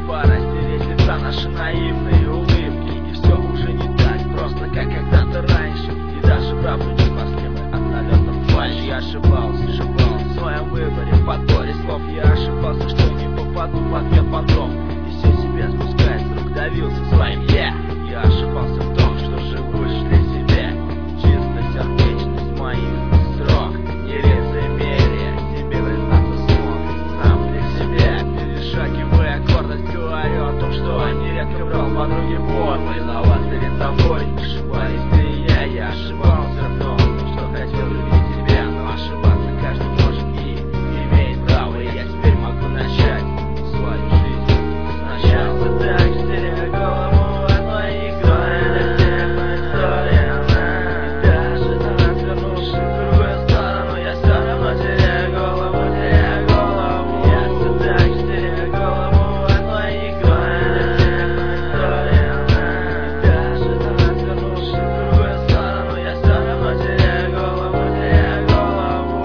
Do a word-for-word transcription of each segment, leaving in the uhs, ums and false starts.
пора стереть лица наши наивные улыбки. И все уже не так просто, как когда-то раньше. И даже правду не спасли мы от налетов фальши. Я ошибался, ошибался в своем выборе, в подборе слов. Я ошибался, что не попаду в ответ фантом. И все себя спускает с рук, давился своим я. Я ошибался в том, что живу лишь для себя. Чисто сердечность моих строк, не лицемерие, себе признаться смог. Сам для себя, перешагивая гордость, говорю о том, что нередко брал подруги подло. Виноват перед тобой, ошибались ты и я. Я ошибался в том, что хотел любить тебя, но ошибаться каждый может и имеет право. И я теперь могу начать свою жизнь сначала. Так, стеря голову от моих историй, для всех моя история. И даже развернувшись в другую сторону, я все равно теряю голову, теряю голову. Я все так же теряю голову от моих историй, для всех моя история. И даже развернувшись в другую сторону, я все равно теряю голову, теряю голову.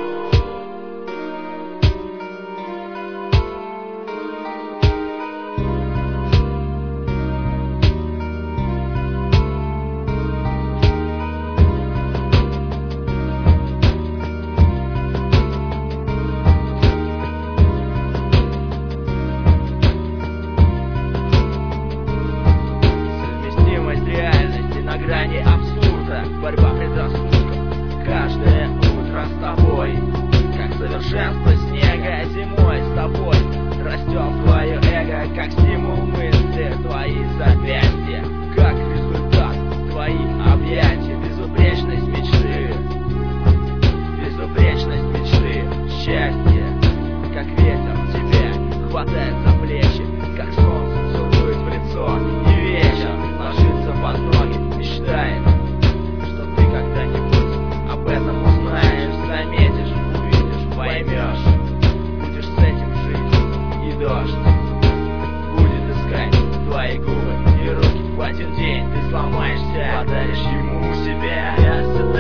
Совместимость реальности на грани абсурда, борьба предрассудков. Каждое утро с тобой, как совершенство снега зимой с тобой. Растет твое эго, как стимул мысли, твои запястья, как результат твои объятия. Безупречность мечты, безупречность мечты, счастье, как ветер тебя хватает за плечи, как солнце целует в лицо, и вечер ложится под ноги, мечтает, что ты когда-нибудь об этом узнаешь, заметишь, увидишь, поймешь, будешь с этим жить, и дождь будет искать твои губы и руки. В один день ты сломаешься, подаришь ему себя. Я